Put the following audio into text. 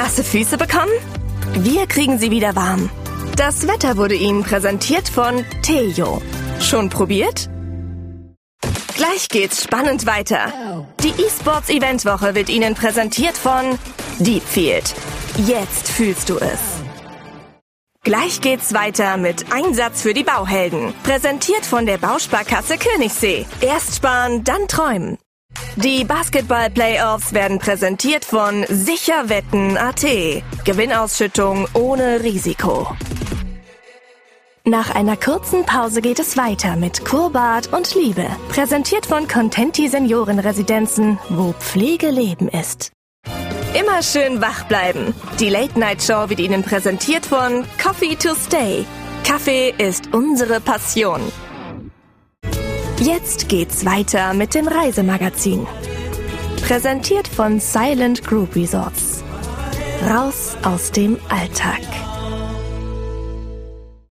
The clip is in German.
Nasse Füße bekommen? Wir kriegen sie wieder warm. Das Wetter wurde Ihnen präsentiert von Theo. Schon probiert? Gleich geht's spannend weiter. Die eSports-Eventwoche wird Ihnen präsentiert von Deepfield. Jetzt fühlst du es. Gleich geht's weiter mit Einsatz für die Bauhelden. Präsentiert von der Bausparkasse Königssee. Erst sparen, dann träumen. Die Basketball-Playoffs werden präsentiert von Sicherwetten.at. Gewinnausschüttung ohne Risiko. Nach einer kurzen Pause geht es weiter mit Kurbad und Liebe. Präsentiert von Contenti Seniorenresidenzen, wo Pflege Leben ist. Immer schön wach bleiben. Die Late-Night-Show wird Ihnen präsentiert von Coffee to Stay. Kaffee ist unsere Passion. Jetzt geht's weiter mit dem Reisemagazin. Präsentiert von Silent Group Resorts. Raus aus dem Alltag.